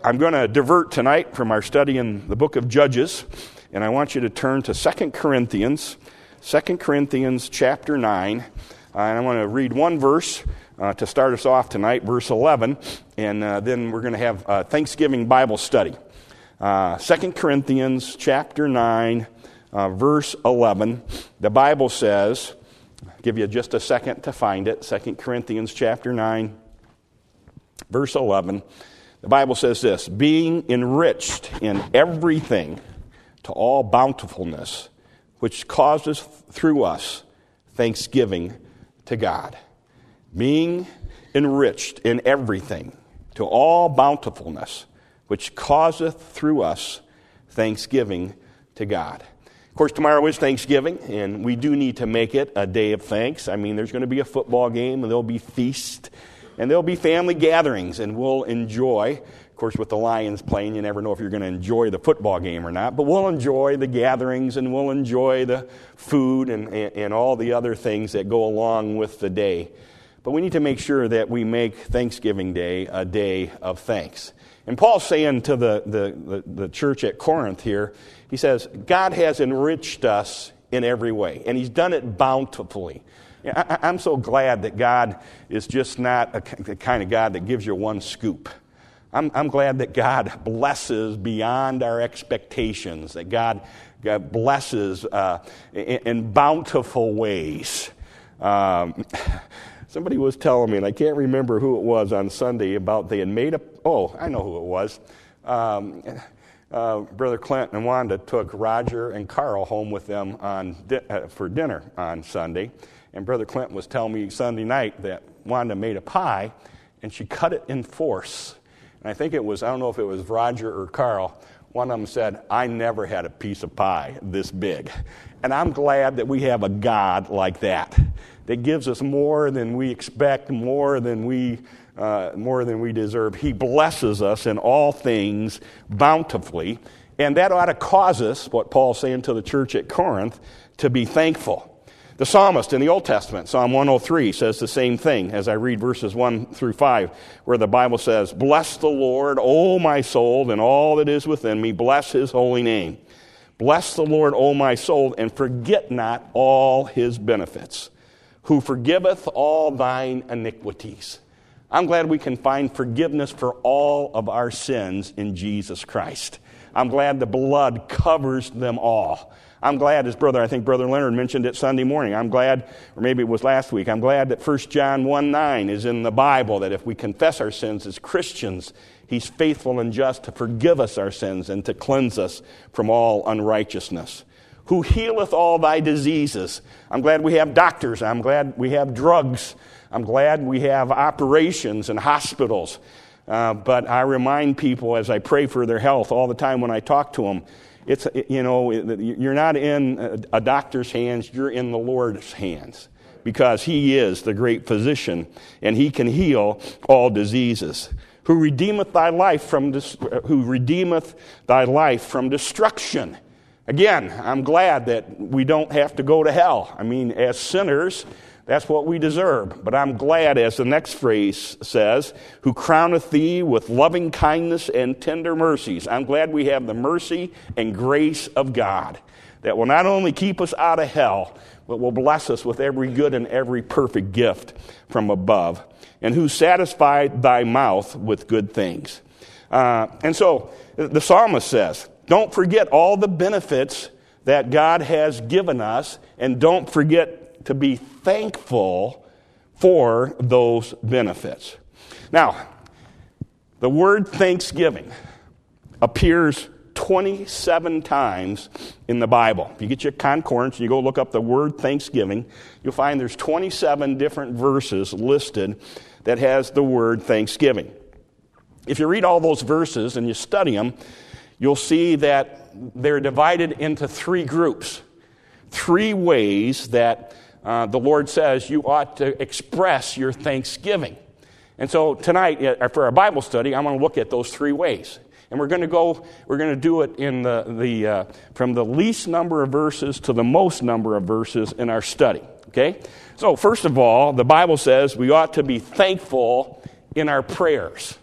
I'm going to divert tonight from our study in the book of Judges, and I want you to turn to 2 Corinthians chapter 9, and I want to read one verse to start us off tonight, verse 11, and then we're going to have a Thanksgiving Bible study. 2 Corinthians chapter 9, verse 11, the Bible says, I'll give you just a second to find it, 2 Corinthians chapter 9, verse 11, the Bible says this, being enriched in everything to all bountifulness, which causes through us thanksgiving to God. Being enriched in everything to all bountifulness, which causeth through us thanksgiving to God. Of course, tomorrow is Thanksgiving, and we do need to make it a day of thanks. I mean, there's going to be a football game, and there'll be feast, and there'll be family gatherings, and we'll enjoy. Of course, with the Lions playing, you never know if you're going to enjoy the football game or not, but we'll enjoy the gatherings, and we'll enjoy the food and all the other things that go along with the day. But we need to make sure that we make Thanksgiving Day a day of thanks. And Paul's saying to the church at Corinth here, he says, God has enriched us in every way, and he's done it bountifully. I'm so glad that God is just not the kind of God that gives you one scoop. I'm glad that God blesses beyond our expectations, that God blesses in bountiful ways. Somebody was telling me, and I can't remember who it was on Sunday, about they had made I know who it was. Brother Clint and Wanda took Roger and Carl home with them for dinner on Sunday. And Brother Clint was telling me Sunday night that Wanda made a pie, and she cut it in force. And I think I don't know if it was Roger or Carl, one of them said, I never had a piece of pie this big. And I'm glad that we have a God like that gives us more than we expect, more than we deserve. He blesses us in all things bountifully. And that ought to cause us, what Paul's saying to the church at Corinth, to be thankful. The psalmist in the Old Testament, Psalm 103, says the same thing as I read verses 1 through 5, where the Bible says, bless the Lord, O my soul, and all that is within me, bless his holy name. Bless the Lord, O my soul, and forget not all his benefits, who forgiveth all thine iniquities. I'm glad we can find forgiveness for all of our sins in Jesus Christ. I'm glad the blood covers them all. I'm glad, I think Brother Leonard mentioned it Sunday morning. I'm glad, or maybe it was last week, I'm glad that 1 John 1:9 is in the Bible, that if we confess our sins as Christians, he's faithful and just to forgive us our sins and to cleanse us from all unrighteousness. Who healeth all thy diseases. I'm glad we have doctors. I'm glad we have drugs. I'm glad we have operations and hospitals. But I remind people as I pray for their health all the time when I talk to them, you're not in a doctor's hands, you're in the Lord's hands, because he is the great physician and he can heal all diseases. Who redeemeth thy life from destruction. Again, I'm glad that we don't have to go to hell. I mean, as sinners, that's what we deserve. But I'm glad, as the next phrase says, who crowneth thee with loving kindness and tender mercies. I'm glad we have the mercy and grace of God that will not only keep us out of hell, but will bless us with every good and every perfect gift from above. And who satisfied thy mouth with good things. And so the psalmist says, don't forget all the benefits that God has given us, and don't forget to be thankful for those benefits. Now, the word thanksgiving appears 27 times in the Bible. If you get your concordance and you go look up the word thanksgiving, you'll find there's 27 different verses listed that has the word thanksgiving. If you read all those verses and you study them, you'll see that they're divided into three groups, three ways that the Lord says you ought to express your thanksgiving. And so tonight, for our Bible study, I'm going to look at those three ways. And we're going to do it in from the least number of verses to the most number of verses in our study. Okay? So first of all, the Bible says we ought to be thankful in our prayers.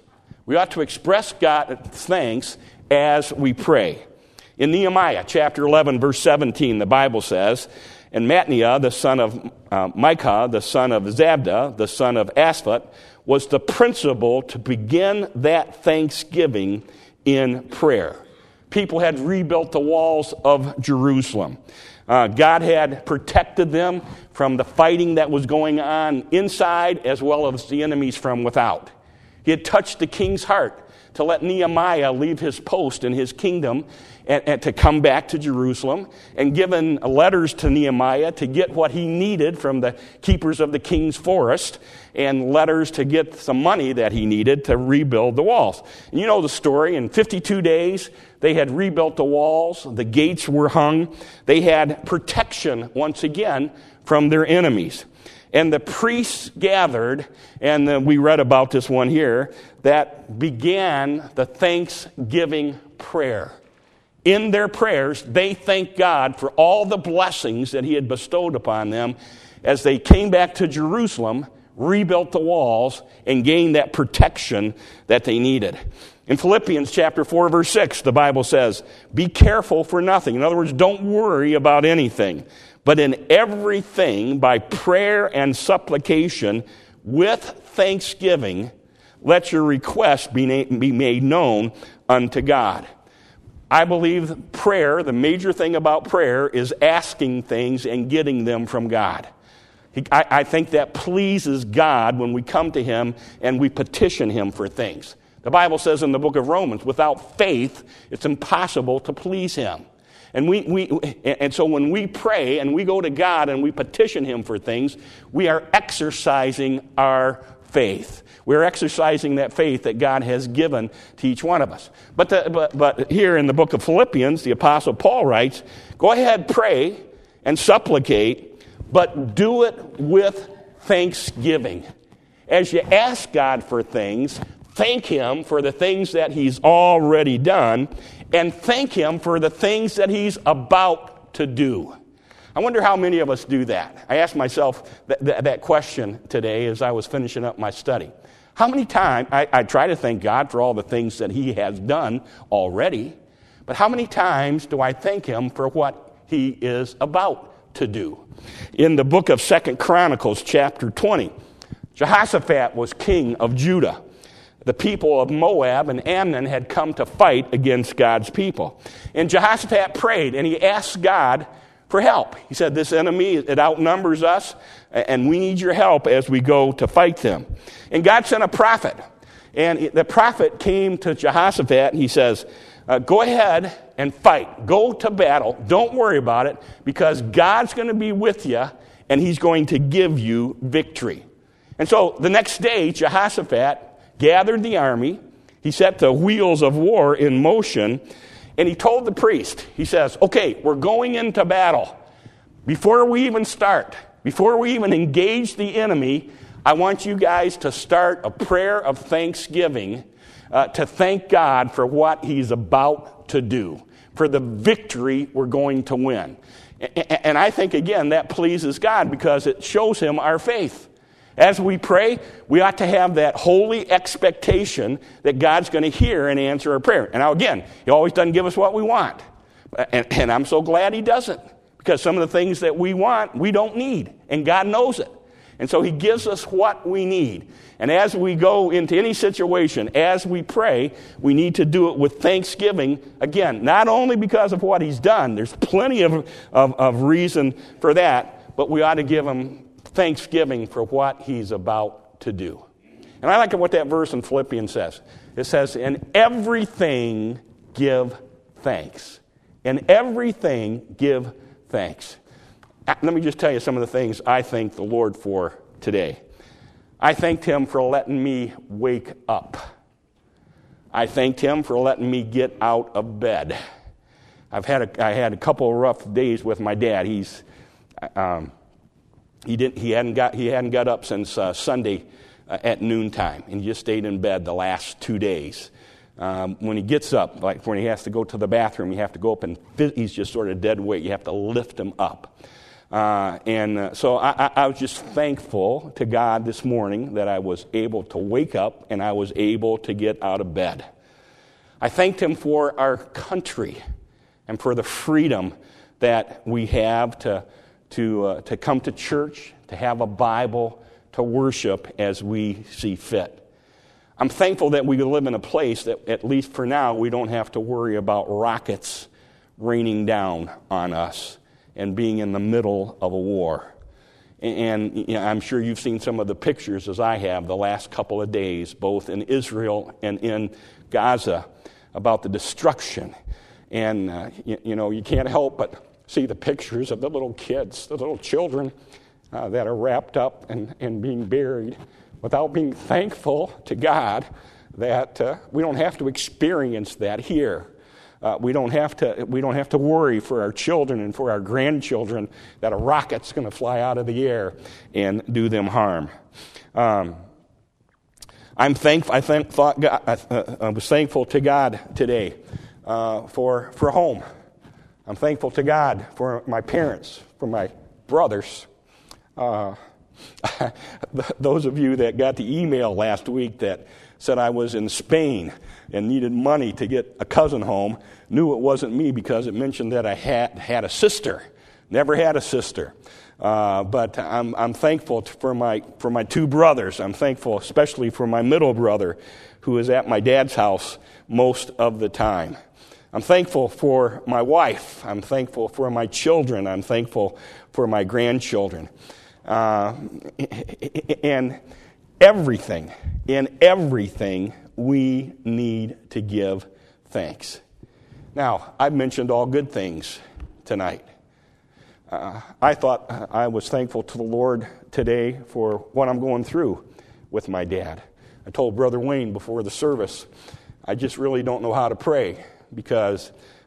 We ought to express God's thanks as we pray. In Nehemiah chapter 11, verse 17, the Bible says, "And Mattaniah, the son of Micah, the son of Zabda, the son of Asphat, was the principal to begin that thanksgiving in prayer." People had rebuilt the walls of Jerusalem. God had protected them from the fighting that was going on inside as well as the enemies from without. He had touched the king's heart to let Nehemiah leave his post in his kingdom and to come back to Jerusalem, and given letters to Nehemiah to get what he needed from the keepers of the king's forest, and letters to get some money that he needed to rebuild the walls. And you know the story. In 52 days, they had rebuilt the walls. The gates were hung. They had protection once again from their enemies. And the priests gathered, and we read about this one here, that began the thanksgiving prayer. In their prayers, they thanked God for all the blessings that he had bestowed upon them as they came back to Jerusalem, rebuilt the walls, and gained that protection that they needed. In Philippians chapter 4, verse 6, the Bible says, "Be careful for nothing." In other words, don't worry about anything. "But in everything, by prayer and supplication, with thanksgiving, let your requests be made known unto God." I believe prayer, the major thing about prayer, is asking things and getting them from God. I think that pleases God when we come to him and we petition him for things. The Bible says in the book of Romans, without faith, it's impossible to please him. And so when we pray and we go to God and we petition him for things, we are exercising our faith. We're exercising that faith that God has given to each one of us. But here in the book of Philippians, the Apostle Paul writes, go ahead, pray and supplicate, but do it with thanksgiving. As you ask God for things, thank him for the things that he's already done, and thank him for the things that he's about to do. I wonder how many of us do that. I asked myself that question today as I was finishing up my study. How many times, I try to thank God for all the things that he has done already, but how many times do I thank him for what he is about to do? In the book of 2 Chronicles chapter 20, Jehoshaphat was king of Judah. The people of Moab and Ammon had come to fight against God's people. And Jehoshaphat prayed, and he asked God for help. He said, this enemy, it outnumbers us, and we need your help as we go to fight them. And God sent a prophet. And the prophet came to Jehoshaphat, and he says, go ahead and fight. Go to battle. Don't worry about it, because God's going to be with you, and he's going to give you victory. And so the next day, Jehoshaphat gathered the army. He set the wheels of war in motion, and he told the priest, he says, okay, we're going into battle. Before we even start, before we even engage the enemy, I want you guys to start a prayer of thanksgiving to thank God for what he's about to do, for the victory we're going to win. And I think, again, that pleases God because it shows him our faith. As we pray, we ought to have that holy expectation that God's going to hear and answer our prayer. And now, again, he always doesn't give us what we want. And I'm so glad he doesn't, because some of the things that we want, we don't need, and God knows it. And so he gives us what we need. And as we go into any situation, as we pray, we need to do it with thanksgiving. Again, not only because of what he's done, there's plenty of reason for that, but we ought to give him thanksgiving for what he's about to do. And I like what that verse in Philippians says. It says, in everything give thanks. In everything give thanks. Let me just tell you some of the things I thank the Lord for today. I thanked him for letting me wake up. I thanked him for letting me get out of bed. I had a couple of rough days with my dad. He hadn't got up since Sunday at noontime, and he just stayed in bed the last 2 days. When he gets up, like when he has to go to the bathroom, you have to go up and he's just sort of dead weight. You have to lift him up. So I was just thankful to God this morning that I was able to wake up and I was able to get out of bed. I thanked Him for our country and for the freedom that we have to come to church, to have a Bible, to worship as we see fit. I'm thankful that we live in a place that, at least for now, we don't have to worry about rockets raining down on us and being in the middle of a war. And you know, I'm sure you've seen some of the pictures, as I have, the last couple of days, both in Israel and in Gaza, about the destruction. And, you know, you can't help but see the pictures of the little kids, the little children that are wrapped up and being buried, without being thankful to God that we don't have to experience that here. We don't have to worry for our children and for our grandchildren that a rocket's going to fly out of the air and do them harm. I'm thankful. I was thankful to God today for a home. I'm thankful to God for my parents, for my brothers. Those of you that got the email last week that said I was in Spain and needed money to get a cousin home knew it wasn't me because it mentioned that I had a sister. Never had a sister. But I'm thankful for my two brothers. I'm thankful especially for my middle brother who is at my dad's house most of the time. I'm thankful for my wife. I'm thankful for my children. I'm thankful for my grandchildren. And in everything, we need to give thanks. Now, I've mentioned all good things tonight. I thought I was thankful to the Lord today for what I'm going through with my dad. I told Brother Wayne before the service, I just really don't know how to pray because,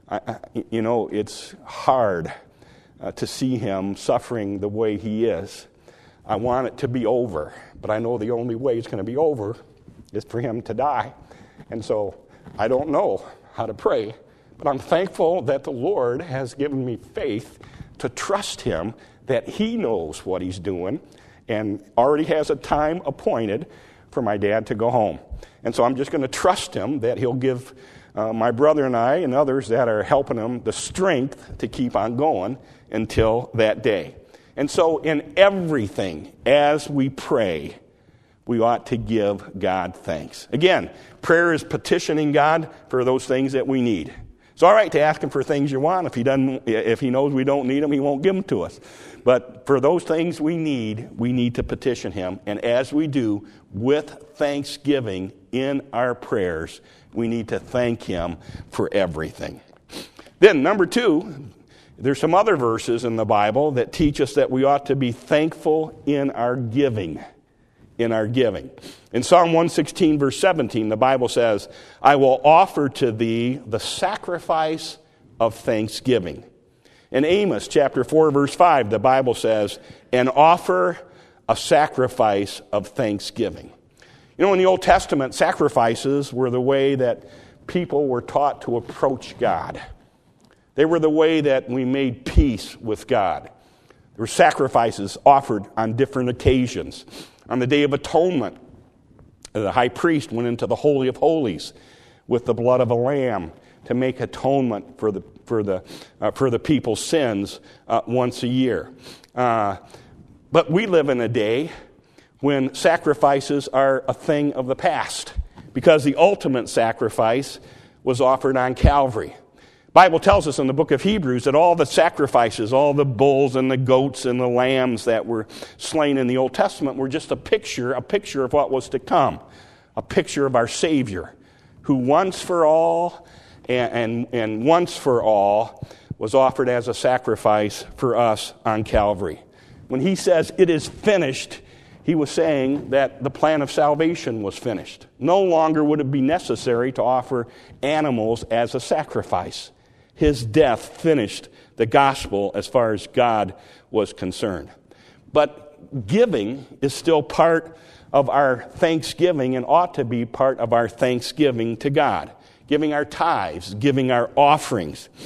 it's hard to see him suffering the way he is. I want it to be over, but I know the only way it's going to be over is for him to die. And so I don't know how to pray, but I'm thankful that the Lord has given me faith to trust Him that He knows what He's doing and already has a time appointed for my dad to go home. And so I'm just going to trust Him that He'll give my brother and I and others that are helping him the strength to keep on going until that day. And so in everything, as we pray, we ought to give God thanks. Again, prayer is petitioning God for those things that we need. It's all right to ask Him for things you want. If He knows we don't need them, He won't give them to us. But for those things we need to petition Him. And as we do, with thanksgiving in our prayers, we need to thank Him for everything. Then, number 2, there's some other verses in the Bible that teach us that we ought to be thankful in our giving. In Psalm 116, verse 17, the Bible says, I will offer to thee the sacrifice of thanksgiving. In Amos chapter 4, verse 5, the Bible says, and offer a sacrifice of thanksgiving. You know, in the Old Testament, sacrifices were the way that people were taught to approach God. They were the way that we made peace with God. There were sacrifices offered on different occasions. On the Day of Atonement, the high priest went into the Holy of Holies with the blood of a lamb to make atonement for the people's sins once a year. But we live in a day when sacrifices are a thing of the past because the ultimate sacrifice was offered on Calvary. The Bible tells us in the book of Hebrews that all the sacrifices, all the bulls and the goats and the lambs that were slain in the Old Testament were just a picture of what was to come, a picture of our Savior, who once for all and once for all was offered as a sacrifice for us on Calvary. When He says, it is finished, He was saying that the plan of salvation was finished. No longer would it be necessary to offer animals as a sacrifice. His death finished the gospel as far as God was concerned. But giving is still part of our thanksgiving and ought to be part of our thanksgiving to God. Giving our tithes, giving our offerings.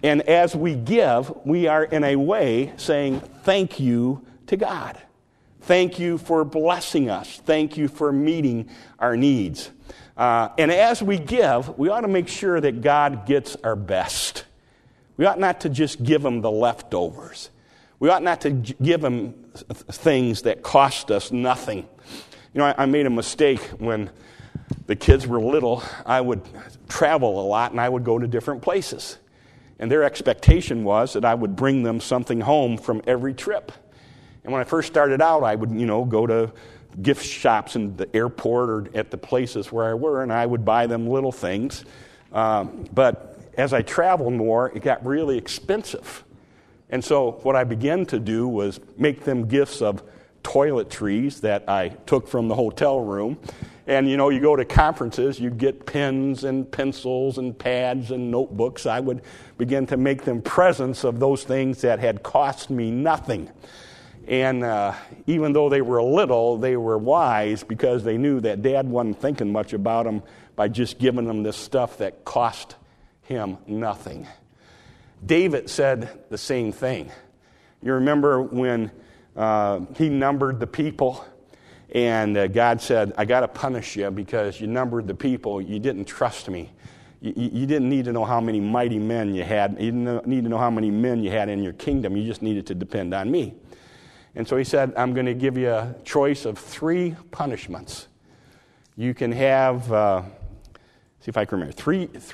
And as we give, we are in a way saying thank you to God. Thank you for blessing us. Thank you for meeting our needs. And as we give, we ought to make sure that God gets our best. We ought not to just give him the leftovers. We ought not to give him things that cost us nothing. You know, I made a mistake when the kids were little. I would travel a lot and I would go to different places. And their expectation was that I would bring them something home from every trip. And when I first started out, I would, go to gift shops in the airport or at the places where I were, and I would buy them little things. But as I traveled more, it got really expensive. And so what I began to do was make them gifts of toiletries that I took from the hotel room. And, you go to conferences, you get pens and pencils and pads and notebooks. I would begin to make them presents of those things that had cost me nothing. And even though they were little, they were wise because they knew that Dad wasn't thinking much about them by just giving them this stuff that cost him nothing. David said the same thing. You remember when he numbered the people? And God said, I got to punish you because you numbered the people. You didn't trust me. You didn't need to know how many mighty men you had. You didn't need to know how many men you had in your kingdom. You just needed to depend on me. And so he said, I'm going to give you a choice of 3 punishments. You can have, see if I can remember,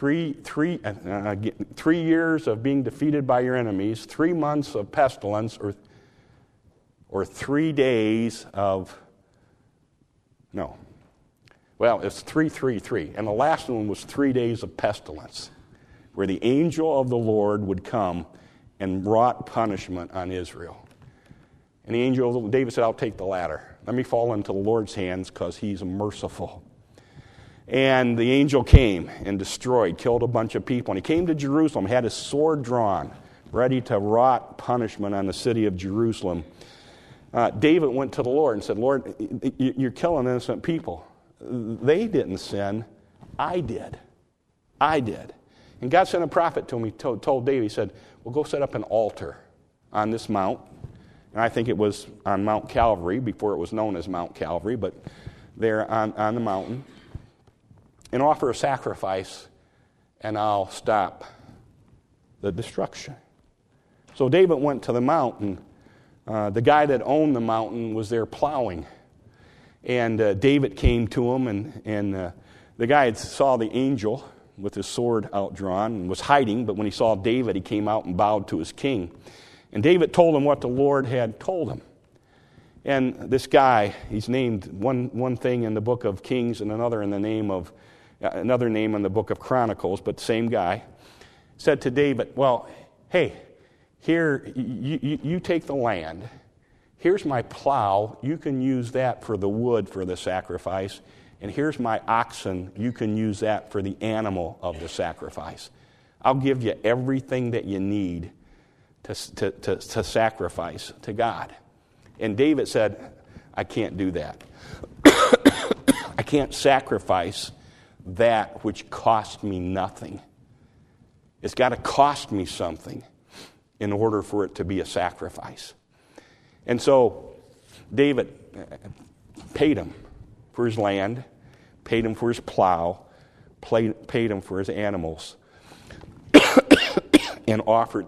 3 years of being defeated by your enemies, 3 months of pestilence, or 3 days of... No. Well, it's 3. And the last one was 3 days of pestilence, where the angel of the Lord would come and wrought punishment on Israel. And the angel, David said, I'll take the latter. Let me fall into the Lord's hands because he's merciful. And the angel came and destroyed, killed a bunch of people. And he came to Jerusalem, had his sword drawn, ready to wrought punishment on the city of Jerusalem. David went to the Lord and said, Lord, you're killing innocent people. They didn't sin. I did. And God sent a prophet to him. He told David, he said, well, go set up an altar on this mount. And I think it was on Mount Calvary before it was known as Mount Calvary, but there on the mountain. And offer a sacrifice, and I'll stop the destruction. So David went to the mountain. The guy that owned the mountain was there plowing. And David came to him, and the guy saw the angel with his sword outdrawn and was hiding, but when he saw David, he came out and bowed to his king. And David told him what the Lord had told him. And this guy, he's named one thing in the book of Kings and another name in the book of Chronicles, but the same guy, said to David, well, hey, here, you take the land. Here's my plow. You can use that for the wood for the sacrifice. And here's my oxen. You can use that for the animal of the sacrifice. I'll give you everything that you need to sacrifice to God. And David said, I can't do that. I can't sacrifice that which cost me nothing. It's got to cost me something in order for it to be a sacrifice. And so David paid him for his land, paid him for his plow, paid him for his animals, and offered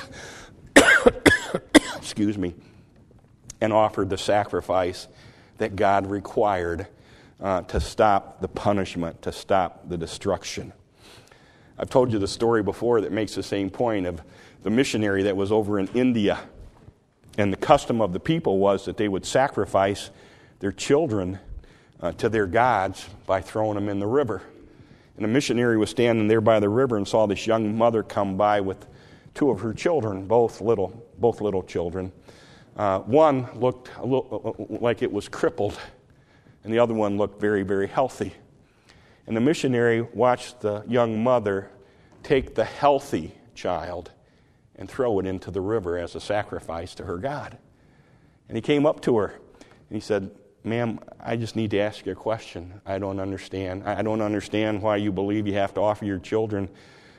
and offered the sacrifice that God required to stop the punishment, to stop the destruction. I've told you the story before that makes the same point of the missionary that was over in India. And the custom of the people was that they would sacrifice their children to their gods by throwing them in the river. And the missionary was standing there by the river and saw this young mother come by with 2 of her children, both little children. One looked a little like it was crippled, and the other one looked very, very healthy. And the missionary watched the young mother take the healthy child and throw it into the river as a sacrifice to her God. And he came up to her, and he said, ma'am, I just need to ask you a question. I don't understand. I don't understand why you believe you have to offer your children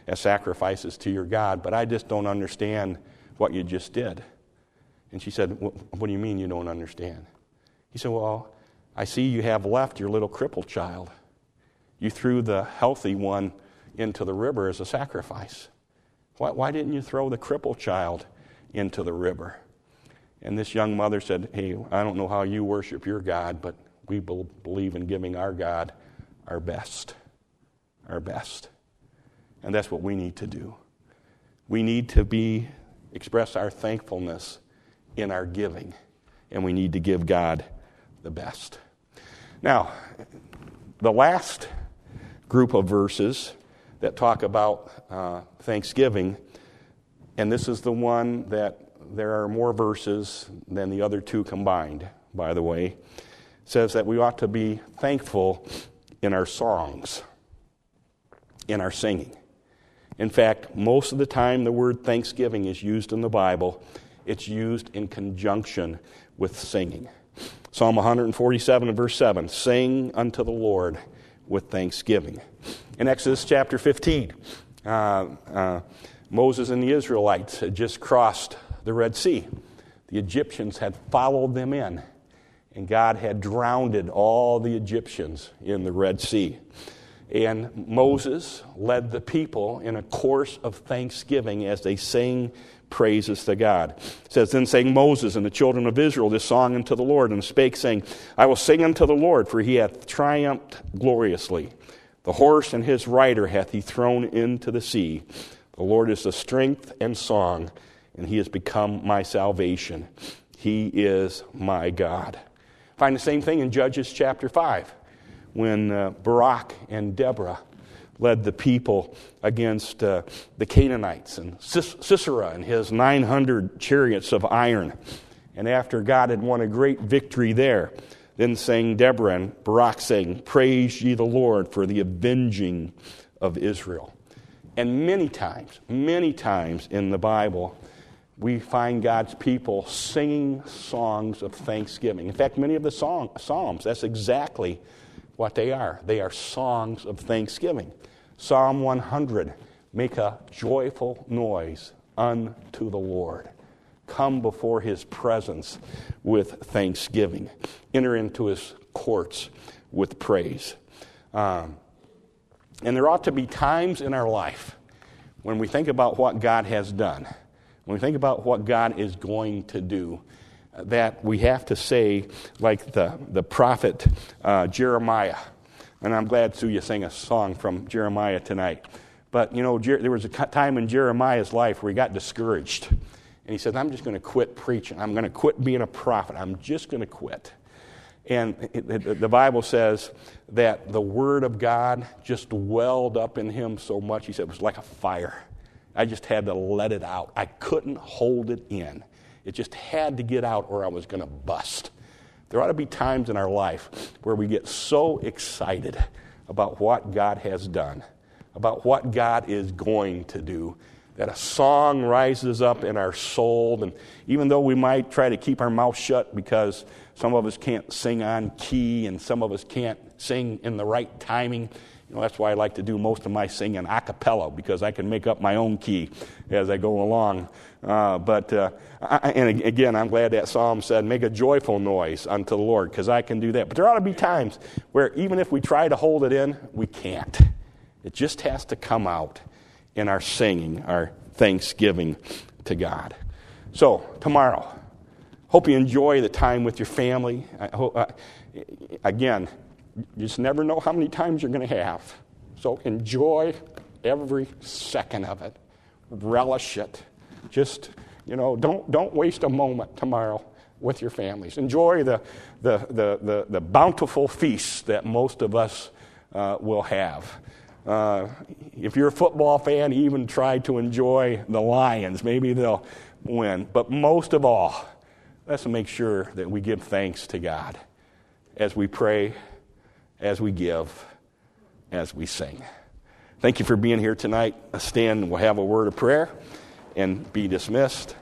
as sacrifices to your God, but I just don't understand what you just did. And she said, what do you mean you don't understand? He said, well, I see you have left your little crippled child. You threw the healthy one into the river as a sacrifice. Why didn't you throw the crippled child into the river? And this young mother said, hey, I don't know how you worship your God, but we believe in giving our God our best. Our best. And that's what we need to do. We need to express our thankfulness in our giving, and we need to give God the best. Now, the last group of verses that talk about thanksgiving, and this is the one that there are more verses than the other two combined, by the way, says that we ought to be thankful in our songs, in our singing. In fact, most of the time the word thanksgiving is used in the Bible, it's used in conjunction with singing. Psalm 147 and verse 7, sing unto the Lord with thanksgiving. In Exodus chapter 15, Moses and the Israelites had just crossed the Red Sea. The Egyptians had followed them in, and God had drowned all the Egyptians in the Red Sea. And Moses led the people in a course of thanksgiving as they sang praises to God. It says, then sang Moses and the children of Israel this song unto the Lord, and spake, saying, I will sing unto the Lord, for he hath triumphed gloriously. The horse and his rider hath he thrown into the sea. The Lord is the strength and song, and he has become my salvation. He is my God. Find the same thing in Judges chapter 5, when Barak and Deborah led the people against the Canaanites, and Sisera and his 900 chariots of iron. And after God had won a great victory there, then sang Deborah and Barak, saying, praise ye the Lord for the avenging of Israel. And many times in the Bible, we find God's people singing songs of thanksgiving. In fact, many of the Psalms, that's exactly what they are. They are songs of thanksgiving. Psalm 100, make a joyful noise unto the Lord. Come before his presence with thanksgiving. Enter into his courts with praise. And there ought to be times in our life when we think about what God has done, when we think about what God is going to do, that we have to say, like the prophet Jeremiah. And I'm glad, Sue, you sang a song from Jeremiah tonight. But, you know, there was a time in Jeremiah's life where he got discouraged. And he said, I'm just going to quit preaching. I'm going to quit being a prophet. I'm just going to quit. And the Bible says that the Word of God just welled up in him so much, he said it was like a fire. I just had to let it out. I couldn't hold it in. It just had to get out or I was going to bust. There ought to be times in our life where we get so excited about what God has done, about what God is going to do, that a song rises up in our soul. And even though we might try to keep our mouth shut because some of us can't sing on key and some of us can't sing in the right timing, you know, that's why I like to do most of my singing a cappella, because I can make up my own key as I go along. And again, I'm glad that psalm said, make a joyful noise unto the Lord, because I can do that. But there ought to be times where even if we try to hold it in, we can't. It just has to come out in our singing, our thanksgiving to God. So, tomorrow, hope you enjoy the time with your family. Again, you just never know how many times you're going to have. So enjoy every second of it. Relish it. Just, you know, don't waste a moment tomorrow with your families. Enjoy the bountiful feast that most of us will have. If you're a football fan, even try to enjoy the Lions. Maybe they'll win. But most of all, let's make sure that we give thanks to God as we pray, as we give, as we sing. Thank you for being here tonight. Stand and we'll have a word of prayer and be dismissed.